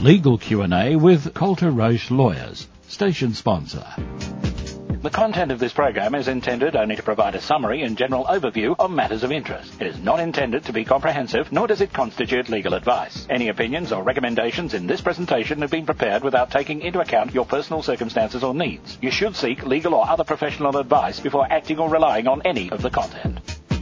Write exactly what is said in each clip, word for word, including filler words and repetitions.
Legal Q and A with Coulter Roche Lawyers, station sponsor. The content of this program is intended only to provide a summary and general overview of matters of interest. It is not intended to be comprehensive, nor does it constitute legal advice. Any opinions or recommendations in this presentation have been prepared without taking into account your personal circumstances or needs. You should seek legal or other professional advice before acting or relying on any of the content.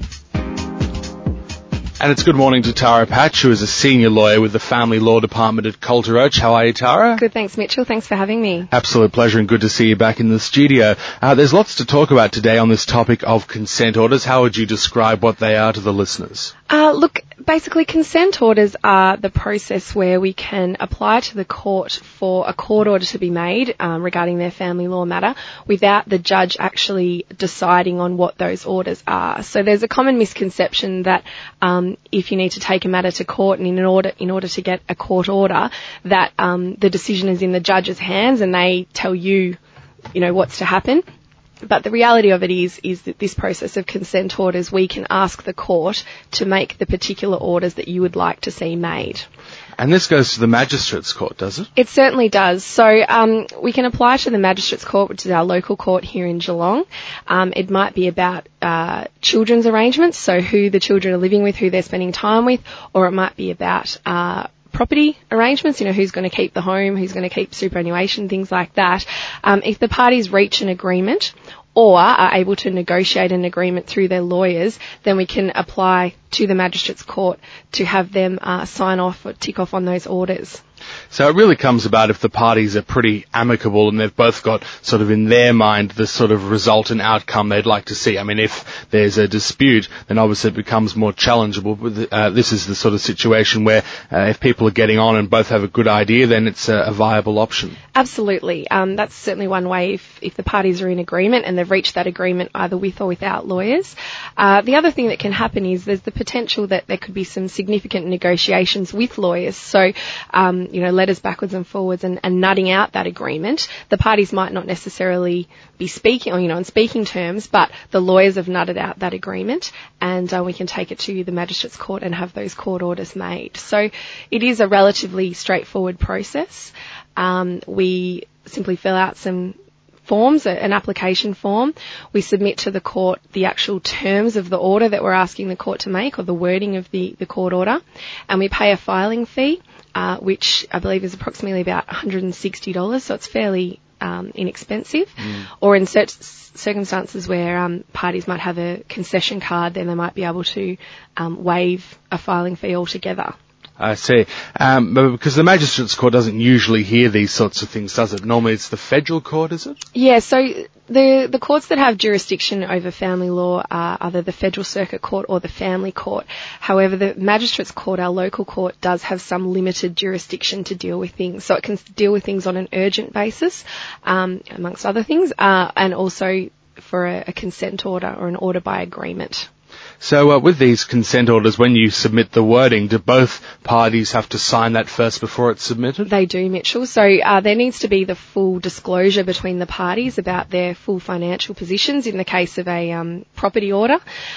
And it's good morning to Tara Patch, who is a senior lawyer with the Family Law Department at Coulter Roche. How are you, Tara? Good, thanks, Mitchell. Thanks for having me. Absolute pleasure and good to see you back in the studio. Uh, there's lots to talk about today on this topic of consent orders. How would you describe what they are to the listeners? Uh, look, basically consent orders are the process where we can apply to the court for a court order to be made um, regarding their family law matter without the judge actually deciding on what those orders are. So there's a common misconception that um, if you need to take a matter to court and in order in order to get a court order, that um, the decision is in the judge's hands and they tell you, you know, what's to happen. But the reality of it is, is that this process of consent orders, we can ask the court to make the particular orders that you would like to see made. And this goes to the Magistrates Court, does it? It certainly does. So um, we can apply to the Magistrates Court, which is our local court here in Geelong. Um, it might be about uh, children's arrangements, so who the children are living with, who they're spending time with, or it might be about uh, property arrangements, you know, who's going to keep the home, who's going to keep superannuation, things like that. Um, if the parties reach an agreement or are able to negotiate an agreement through their lawyers, then we can apply to the Magistrates Court to have them uh, sign off or tick off on those orders. So it really comes about if the parties are pretty amicable and they've both got sort of in their mind the sort of result and outcome they'd like to see. I mean, if there's a dispute, then obviously it becomes more challengeable. But uh, this is the sort of situation where uh, if people are getting on and both have a good idea, then it's a, a viable option. Absolutely. Um, that's certainly one way if, if the parties are in agreement and they've reached that agreement either with or without lawyers. Uh, the other thing that can happen is there's the potential that there could be some significant negotiations with lawyers. So, um, you know, letters backwards and forwards and, and nutting out that agreement. The parties might not necessarily be speaking, or, you know, on speaking terms, but the lawyers have nutted out that agreement and uh, we can take it to the Magistrates Court and have those court orders made. So it is a relatively straightforward process. Um, we simply fill out some forms, an application form. We submit to the court the actual terms of the order that we're asking the court to make, or the wording of the, the court order, and we pay a filing fee, uh, which I believe is approximately about one hundred sixty dollars, so it's fairly um, inexpensive. Mm. Or in certain circumstances where um, parties might have a concession card, then they might be able to um, waive a filing fee altogether. I see. Um, but because the Magistrates Court doesn't usually hear these sorts of things, does it? Normally it's the federal court, is it? Yeah, so the the courts that have jurisdiction over family law are either the Federal Circuit Court or the Family Court. However, the Magistrates Court, our local court, does have some limited jurisdiction to deal with things. So it can deal with things on an urgent basis, um, amongst other things, uh, and also for a, a consent order or an order by agreement. So uh, with these consent orders, when you submit the wording, do both parties have to sign that first before it's submitted? They do, Mitchell. So uh, there needs to be the full disclosure between the parties about their full financial positions in the case of a um, property order.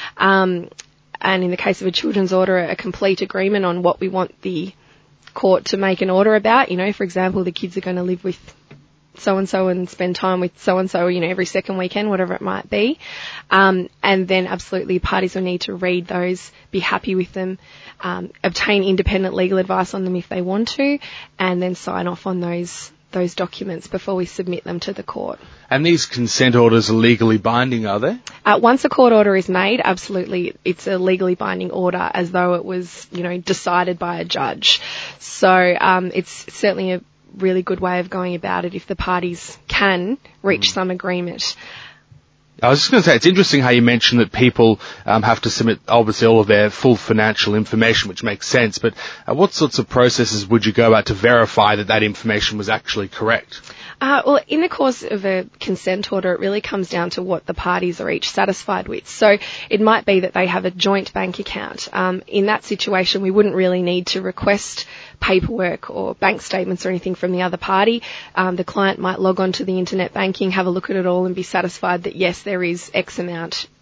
Um, and in the case of a children's order, a complete agreement on what we want the court to make an order about. You know, for example, the kids are going to live with so-and-so and spend time with so-and-so, you know, every second weekend, whatever it might be. Um, and then absolutely parties will need to read those, be happy with them, um, obtain independent legal advice on them if they want to, and then sign off on those those documents before we submit them to the court. And these consent orders are legally binding, are they? Uh, once a court order is made, absolutely, it's a legally binding order as though it was, you know, decided by a judge. So um, it's certainly a really good way of going about it if the parties can reach mm. some agreement. I was just going to say, it's interesting how you mentioned that people um, have to submit, obviously, all of their full financial information, which makes sense, but uh, what sorts of processes would you go about to verify that that information was actually correct? Uh, well, in the course of a consent order, it really comes down to what the parties are each satisfied with. So it might be that they have a joint bank account. Um, in that situation, we wouldn't really need to request paperwork or bank statements or anything from the other party. Um, the client might log on to the internet banking, have a look at it all and be satisfied that, yes, there is X amount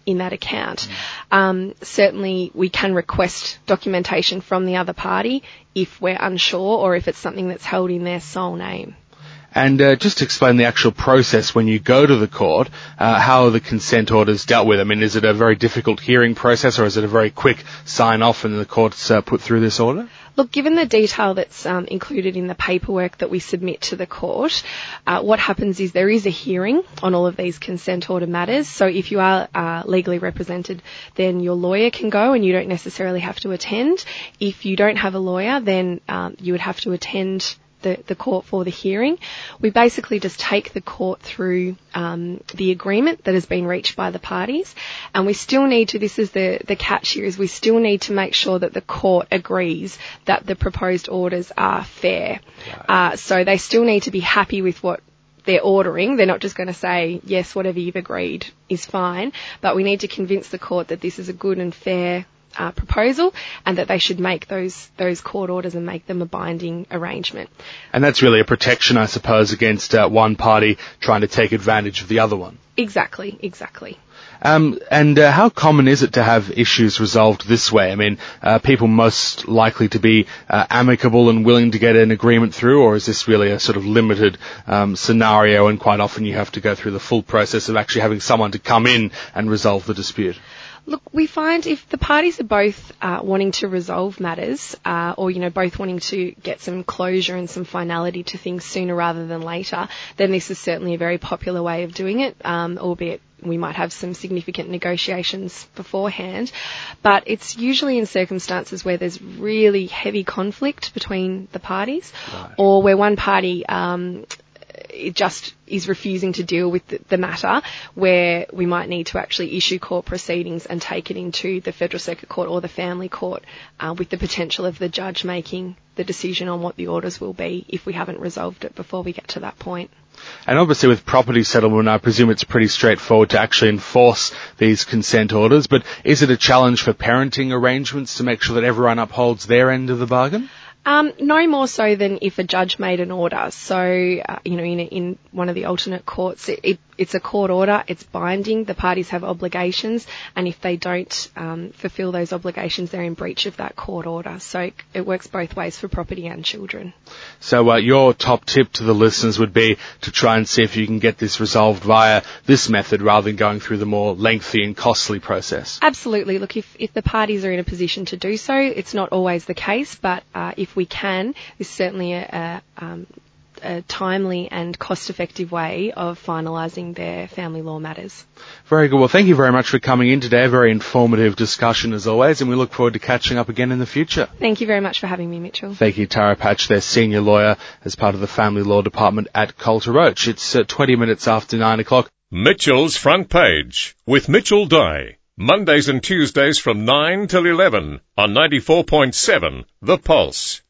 in that account. Um, certainly we can request documentation from the other party if we're unsure or if it's something that's held in their sole name. And uh, just to explain the actual process when you go to the court, uh, how are the consent orders dealt with? I mean, is it a very difficult hearing process, or is it a very quick sign-off and the court's uh, put through this order? Look, given the detail that's um, included in the paperwork that we submit to the court, uh, what happens is there is a hearing on all of these consent order matters. So if you are uh, legally represented, then your lawyer can go and you don't necessarily have to attend. If you don't have a lawyer, then um, you would have to attend The, the court for the hearing. We basically just take the court through um, the agreement that has been reached by the parties, and we still need to, this is the, the catch here, is we still need to make sure that the court agrees that the proposed orders are fair. Right. Uh, so they still need to be happy with what they're ordering. They're not just going to say, yes, whatever you've agreed is fine, but we need to convince the court that this is a good and fair Uh, proposal, and that they should make those those court orders and make them a binding arrangement. And that's really a protection, I suppose, against uh, one party trying to take advantage of the other one. Exactly, exactly. Um, and uh, how common is it to have issues resolved this way? I mean, uh, people most likely to be uh, amicable and willing to get an agreement through, or is this really a sort of limited um, scenario, and quite often you have to go through the full process of actually having someone to come in and resolve the dispute? Look, we find if the parties are both uh, wanting to resolve matters, uh, or, you know, both wanting to get some closure and some finality to things sooner rather than later, then this is certainly a very popular way of doing it, um, albeit we might have some significant negotiations beforehand. But it's usually in circumstances where there's really heavy conflict between the parties, right, or where one party um, it just is refusing to deal with the, the matter, where we might need to actually issue court proceedings and take it into the Federal Circuit Court or the Family Court, uh, with the potential of the judge making the decision on what the orders will be if we haven't resolved it before we get to that point. And obviously with property settlement, I presume it's pretty straightforward to actually enforce these consent orders, but is it a challenge for parenting arrangements to make sure that everyone upholds their end of the bargain? Um, no more so than if a judge made an order. So, uh, you know, in, in one of the alternate courts, it, it, it's a court order, it's binding, the parties have obligations, and if they don't um, fulfil those obligations, they're in breach of that court order. So it, it works both ways for property and children. So uh, your top tip to the listeners would be to try and see if you can get this resolved via this method rather than going through the more lengthy and costly process. Absolutely. Look, if, if the parties are in a position to do so, it's not always the case, but uh, if we can, this is certainly a, a, um, a timely and cost-effective way of finalising their family law matters. Very good. Well, thank you very much for coming in today. A very informative discussion as always, and we look forward to catching up again in the future. Thank you very much for having me, Mitchell. Thank you, Tara Patch, their senior lawyer as part of the Family Law Department at Coulter Roach. It's uh, twenty minutes after nine o'clock. Mitchell's Front Page with Mitchell Dye. Mondays and Tuesdays from nine till eleven on ninety-four point seven The Pulse.